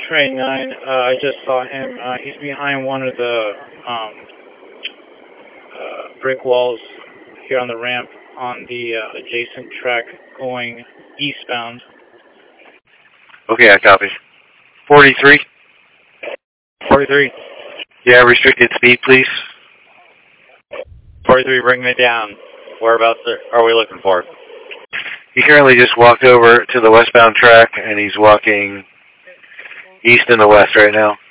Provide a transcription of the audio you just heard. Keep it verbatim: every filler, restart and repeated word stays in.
Train nine, uh, I just saw him. Uh, he's behind one of the um, uh, brick walls here on the ramp on the uh, adjacent track going eastbound. Okay, I copy. forty-three? forty-three. Yeah, restricted speed, please. forty-three, bring me down. Whereabouts are we looking for? He currently just walked over to the westbound track, and he's walking east and the west right now.